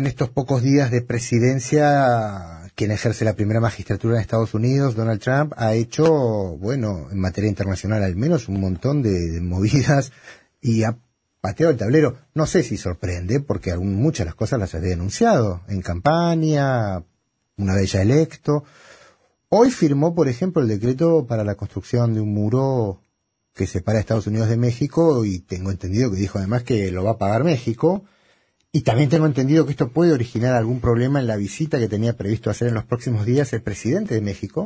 en estos pocos días de presidencia, quien ejerce la primera magistratura en Estados Unidos, Donald Trump, ha hecho, bueno, en materia internacional al menos, un montón de movidas y ha pateado el tablero. No sé si sorprende, porque muchas de las cosas las había denunciado en campaña, una vez ya electo. Hoy firmó, por ejemplo, el decreto para la construcción de un muro que separa a Estados Unidos de México, y tengo entendido que dijo además que lo va a pagar México. Y también tengo entendido que esto puede originar algún problema en la visita que tenía previsto hacer en los próximos días el presidente de México,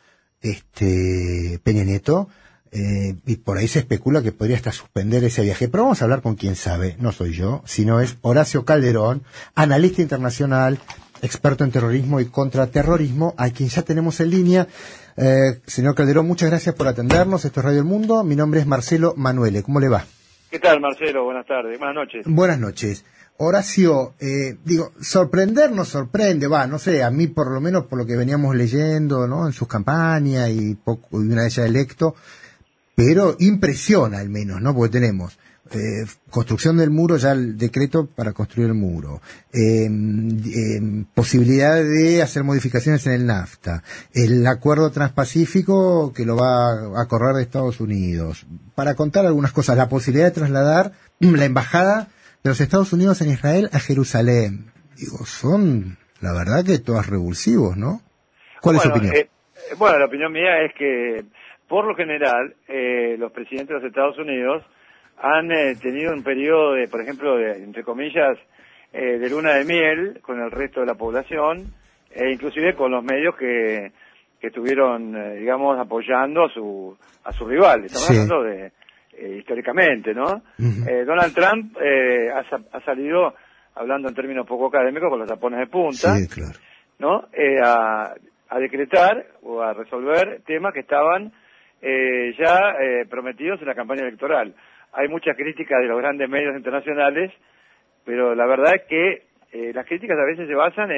Peña Nieto, y por ahí se especula que podría hasta suspender ese viaje. Pero vamos a hablar con quien sabe, no soy yo, sino es Horacio Calderón, analista internacional, experto en terrorismo y contraterrorismo, a quien ya tenemos en línea. Señor Calderón, muchas gracias por atendernos. Esto es Radio El Mundo. Mi nombre es Marcelo Manuele. ¿Cómo le va? ¿Qué tal, Marcelo? Buenas tardes. Buenas noches. Buenas noches. Horacio, sorprender nos sorprende, no sé, a mí por lo menos por lo que veníamos leyendo, ¿no? En sus campañas y una vez ya electo, pero impresiona al menos, ¿no? Porque tenemos construcción del muro, ya el decreto para construir el muro, posibilidad de hacer modificaciones en el NAFTA, el acuerdo transpacífico que lo va a correr de Estados Unidos. Para contar algunas cosas, la posibilidad de trasladar la embajada de los Estados Unidos en Israel a Jerusalén. Son, la verdad, que todos revulsivos, ¿no? ¿Cuál es su opinión? Bueno, la opinión mía es que, por lo general, los presidentes de los Estados Unidos han tenido un periodo de, por ejemplo, entre comillas, de luna de miel con el resto de la población, e inclusive con los medios que estuvieron, digamos, apoyando a su rival. Estamos hablando de históricamente, ¿no? Donald Trump ha salido, hablando en términos poco académicos, con los tapones de punta, claro, ¿no? A decretar o a resolver temas que estaban ya prometidos en la campaña electoral. Hay muchas críticas de los grandes medios internacionales, pero la verdad es que las críticas a veces se basan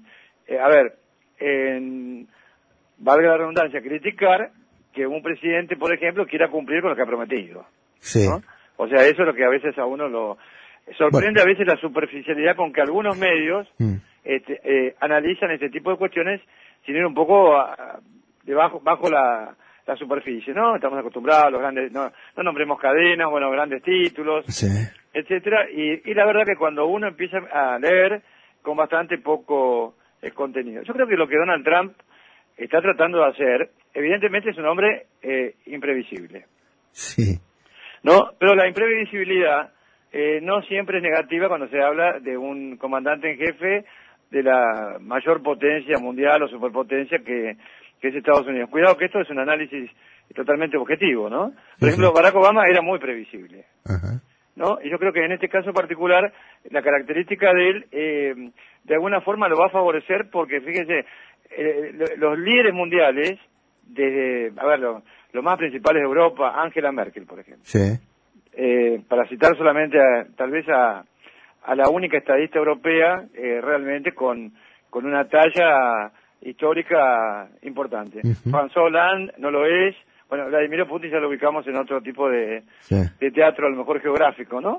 en, valga la redundancia, criticar que un presidente, por ejemplo, quiera cumplir con lo que ha prometido. Sí. ¿No? O sea, eso es lo que a veces a uno lo sorprende, a veces la superficialidad con que algunos medios analizan este tipo de cuestiones sin ir un poco bajo la superficie, ¿no? Estamos acostumbrados a los grandes, no nombremos cadenas, bueno, grandes títulos, etcétera, y la verdad que cuando uno empieza a leer con bastante poco contenido. Yo creo que lo que Donald Trump está tratando de hacer, evidentemente es un hombre imprevisible. Sí. ¿No? Pero la imprevisibilidad no siempre es negativa cuando se habla de un comandante en jefe de la mayor potencia mundial o superpotencia que es Estados Unidos. Cuidado que esto es un análisis totalmente objetivo, ¿no? Por ejemplo, Barack Obama era muy previsible, ¿no? Y yo creo que en este caso particular, la característica de él, de alguna forma lo va a favorecer porque, fíjense, los líderes mundiales, desde, los más principales de Europa, Angela Merkel, por ejemplo. Sí. Para citar solamente tal vez a la única estadista europea realmente con una talla histórica importante. François Hollande no lo es. Bueno, Vladimir Putin ya lo ubicamos en otro tipo de teatro, a lo mejor geográfico, ¿no?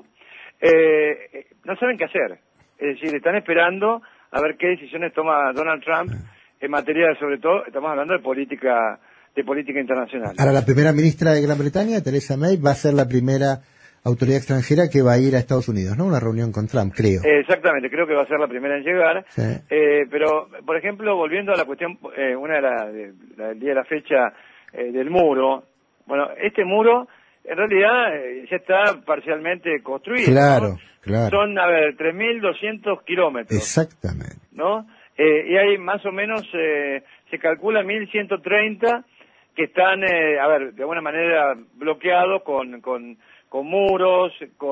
No saben qué hacer. Es decir, están esperando a ver qué decisiones toma Donald Trump en materia de, sobre todo, estamos hablando de política internacional. Ahora, la primera ministra de Gran Bretaña, Theresa May, va a ser la primera autoridad extranjera que va a ir a Estados Unidos, ¿no? Una reunión con Trump, creo. Exactamente, creo que va a ser la primera en llegar. Pero, por ejemplo, volviendo a la cuestión, del día de la fecha del muro, bueno, este muro, en realidad, ya está parcialmente construido. Claro, ¿no? claro. Son, 3.200 kilómetros. Exactamente. ¿No? Y hay más o menos, se calcula 1.130 que están, de alguna manera bloqueados con muros,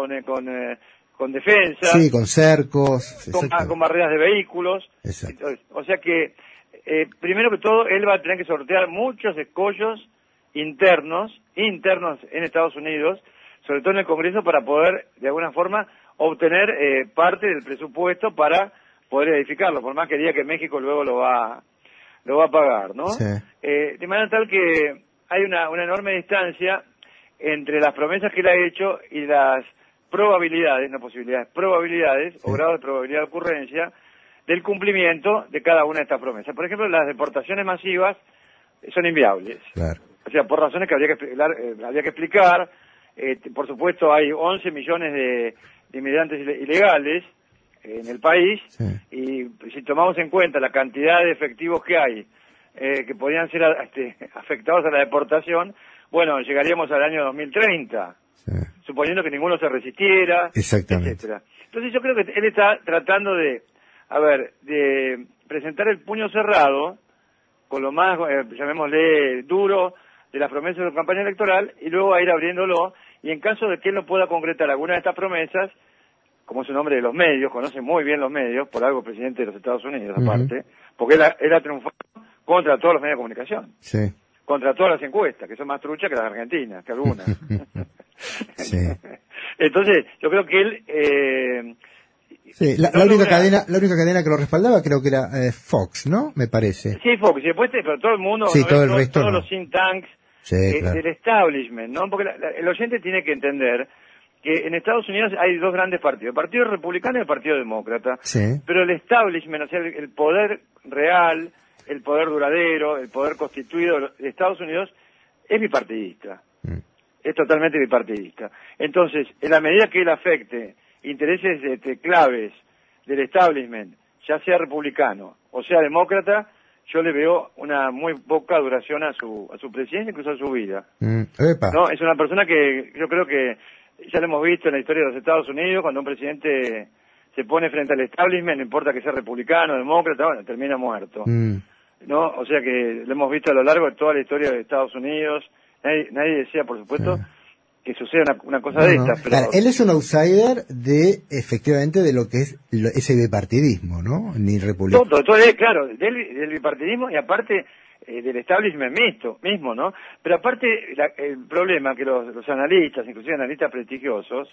con defensa. Sí, con cercos. Con barreras de vehículos. Exacto. Entonces, o sea que, primero que todo, él va a tener que sortear muchos escollos internos en Estados Unidos, sobre todo en el Congreso, para poder, de alguna forma, obtener parte del presupuesto para poder edificarlo, por más que diga que México luego lo va a pagar, ¿no? Sí. De manera tal que hay una enorme distancia entre las promesas que él ha hecho y las probabilidades, no posibilidades, probabilidades o grados de probabilidad de ocurrencia del cumplimiento de cada una de estas promesas. Por ejemplo, las deportaciones masivas son inviables. Claro. O sea, por razones que habría que explicar. Por supuesto, hay 11 millones de inmigrantes ilegales en el país, y si tomamos en cuenta la cantidad de efectivos que hay, que podrían ser afectados a la deportación, bueno, llegaríamos al año 2030, suponiendo que ninguno se resistiera, etcétera. Entonces yo creo que él está tratando de presentar el puño cerrado, con lo más, llamémosle, duro de las promesas de la campaña electoral, y luego a ir abriéndolo, y en caso de que él no pueda concretar alguna de estas promesas, como es un hombre de los medios, conoce muy bien los medios, por algo presidente de los Estados Unidos aparte, porque él ha triunfado contra todos los medios de comunicación, contra todas las encuestas, que son más truchas que las argentinas, que algunas. Entonces, yo creo que él... la única cadena que lo respaldaba creo que era Fox, ¿no? Me parece. Sí, Fox, y después pero todo el mundo, todos los think tanks del establishment, ¿no? Porque el oyente tiene que entender que en Estados Unidos hay dos grandes partidos, el Partido Republicano y el Partido Demócrata, pero el establishment, o sea, el poder real, el poder duradero, el poder constituido de Estados Unidos es bipartidista, es totalmente bipartidista. Entonces, en la medida que él afecte intereses claves del establishment, ya sea republicano o sea demócrata, yo le veo una muy poca duración a su presidencia, incluso a su vida. ¿No? Es una persona que yo creo que ya lo hemos visto en la historia de los Estados Unidos, cuando un presidente se pone frente al establishment, no importa que sea republicano, demócrata, bueno, termina muerto. ¿No? O sea que lo hemos visto a lo largo de toda la historia de Estados Unidos. Nadie desea, por supuesto, que suceda una cosa de estas. Pero... Claro, él es un outsider efectivamente, de lo que es ese bipartidismo, ¿no? Ni republicano. Todo, claro, del bipartidismo y aparte del establishment mismo, ¿no? Pero aparte, el problema que los analistas, inclusive analistas prestigiosos,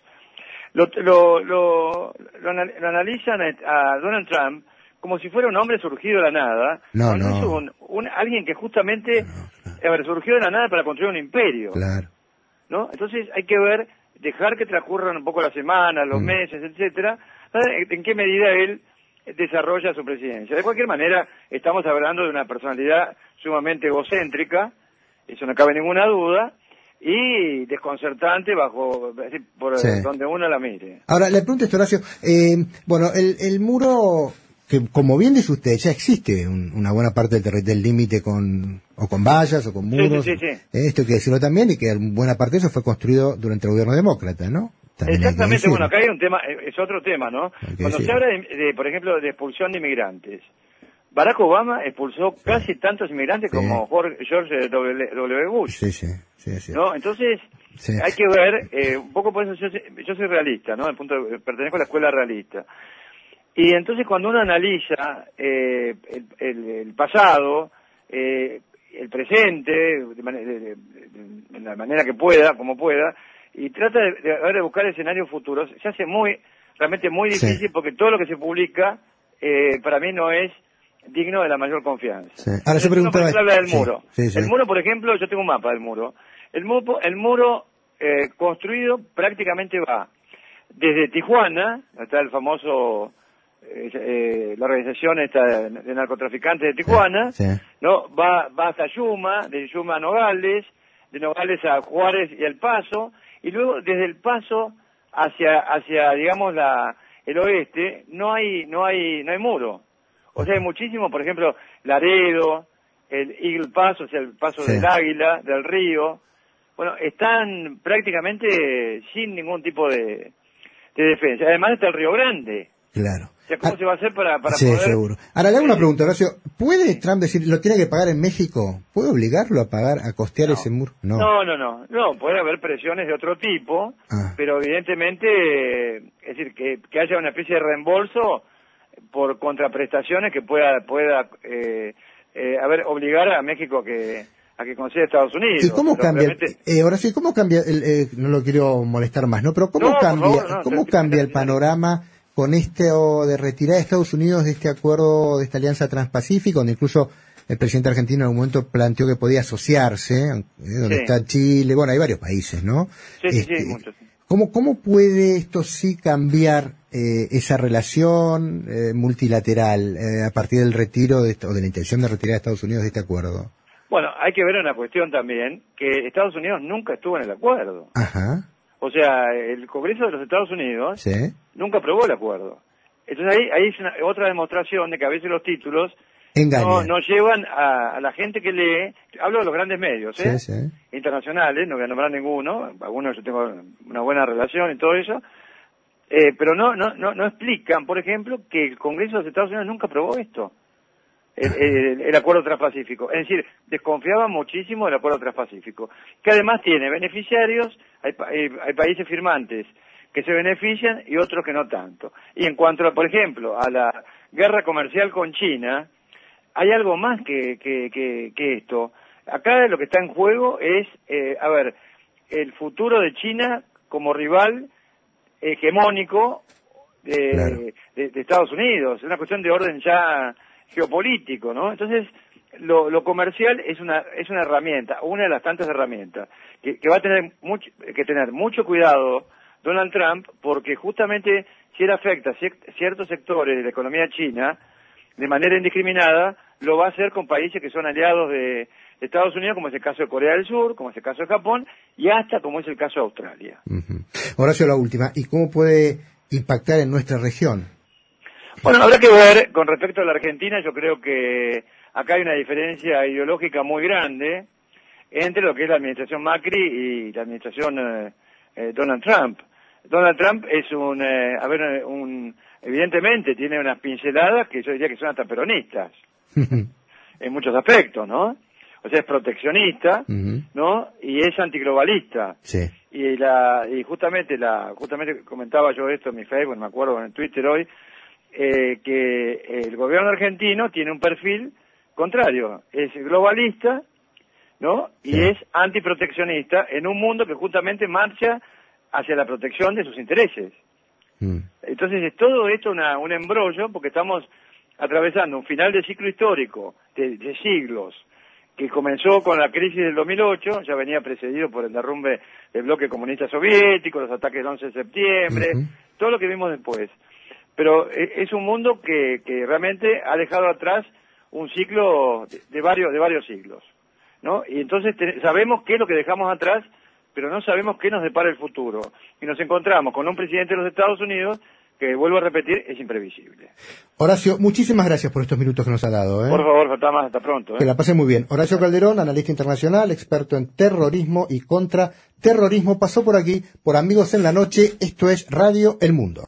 lo analizan a Donald Trump como si fuera un hombre surgido de la nada. No. Es alguien que justamente surgió de la nada para construir un imperio. Claro. ¿No? Entonces hay que dejar que transcurran un poco las semanas, los meses, etcétera, en qué medida él desarrolla su presidencia. De cualquier manera, estamos hablando de una personalidad sumamente egocéntrica, eso no cabe ninguna duda, y desconcertante por donde uno la mire. Ahora, le pregunto esto, Horacio, el muro, que como bien dice usted, ya existe una buena parte del límite con vallas o con muros. Sí. Esto hay que decirlo también, y que buena parte de eso fue construido durante el gobierno demócrata, ¿no? También exactamente, bueno, acá hay un tema, es otro tema, ¿no? Cuando se habla por ejemplo, de expulsión de inmigrantes, Barack Obama expulsó casi tantos inmigrantes como George W. Bush. Sí. ¿No? Entonces, hay que ver, un poco por eso yo soy realista, ¿no? Pertenezco a la escuela realista. Y entonces cuando uno analiza el pasado, el presente, de la manera que pueda, como pueda, y trata de buscar escenarios futuros, se hace realmente muy difícil, porque todo lo que se publica, para mí no es digno de la mayor confianza. Ahora yo preguntaba... habla del muro. El muro, por ejemplo, yo tengo un mapa del muro. El muro construido prácticamente va desde Tijuana, está el famoso... la organización de narcotraficantes de Tijuana, ¿no? Va hasta Yuma, de Yuma a Nogales, de Nogales a Juárez y El Paso, y luego desde El Paso hacia digamos el oeste no hay muro. O sea, hay muchísimo, por ejemplo, Laredo, el Eagle Pass, o sea, el paso del Águila, del Río. Bueno, están prácticamente sin ningún tipo de defensa. Además está el Río Grande. Claro. O sea, ¿cómo se va a hacer para sí, poder...? Seguro. Ahora le hago una pregunta, Horacio. ¿Puede Trump decir, lo tiene que pagar en México? ¿Puede obligarlo a costear ese muro? No, puede haber presiones de otro tipo, pero evidentemente, es decir, que haya una especie de reembolso por contraprestaciones que pueda obligar a México a que conceda a Estados Unidos. ¿Y cómo cambia? Horacio, ¿cómo cambia? No lo quiero molestar más, ¿no? Pero ¿cómo cambia el panorama con de retirar a Estados Unidos de este acuerdo, de esta alianza transpacífica, donde incluso el presidente argentino en algún momento planteó que podía asociarse, donde está Chile, bueno, hay varios países, ¿no? Sí, muchos. ¿Cómo puede esto sí cambiar esa relación multilateral a partir del retiro o de la intención de retirar a Estados Unidos de este acuerdo? Bueno, hay que ver una cuestión también, que Estados Unidos nunca estuvo en el acuerdo. Ajá. O sea, el Congreso de los Estados Unidos Sí. nunca aprobó el acuerdo. Entonces ahí es otra demostración de que a veces los títulos no llevan a la gente que lee. Hablo de los grandes medios, sí, sí. internacionales, no voy a nombrar ninguno, algunos yo tengo una buena relación y todo eso, pero no explican, por ejemplo, que el Congreso de los Estados Unidos nunca aprobó esto, el acuerdo transpacífico. Es decir, desconfiaban muchísimo del acuerdo transpacífico, que además tiene beneficiarios, hay países firmantes que se benefician y otros que no tanto. Y en cuanto, por ejemplo, a la guerra comercial con China, hay algo más que esto. Acá lo que está en juego es, el futuro de China como rival hegemónico de Estados Unidos. Es una cuestión de orden ya geopolítico, ¿no? Entonces, lo comercial es una herramienta, una de las tantas herramientas, que va a tener que tener mucho cuidado Donald Trump, porque justamente si él afecta ciertos sectores de la economía china de manera indiscriminada, lo va a hacer con países que son aliados de Estados Unidos, como es el caso de Corea del Sur, como es el caso de Japón, y hasta como es el caso de Australia. Uh-huh. Horacio, la última. ¿Y cómo puede impactar en nuestra región? Bueno, habrá que ver, con respecto a la Argentina, yo creo que acá hay una diferencia ideológica muy grande entre lo que es la administración Macri y la administración Donald Trump. Donald Trump es evidentemente tiene unas pinceladas que yo diría que son hasta peronistas, en muchos aspectos, ¿no? O sea, es proteccionista, ¿no? Y es antiglobalista. Sí. Y justamente comentaba yo esto en mi Facebook, no me acuerdo, en Twitter hoy, que el gobierno argentino tiene un perfil contrario, es globalista, ¿no? Y es antiproteccionista en un mundo que justamente marcha hacia la protección de sus intereses. Entonces es todo esto un embrollo, porque estamos atravesando un final de ciclo histórico de siglos, que comenzó con la crisis del 2008, ya venía precedido por el derrumbe del bloque comunista soviético, los ataques del 11 de septiembre, todo lo que vimos después. Pero es un mundo que realmente ha dejado atrás un ciclo de varios siglos, ¿no? Y entonces sabemos qué es lo que dejamos atrás, pero no sabemos qué nos depara el futuro. Y nos encontramos con un presidente de los Estados Unidos que, vuelvo a repetir, es imprevisible. Horacio, muchísimas gracias por estos minutos que nos ha dado. Por favor, hasta pronto. Que la pase muy bien. Horacio Calderón, analista internacional, experto en terrorismo y contraterrorismo, pasó por aquí, por Amigos en la Noche. Esto es Radio El Mundo.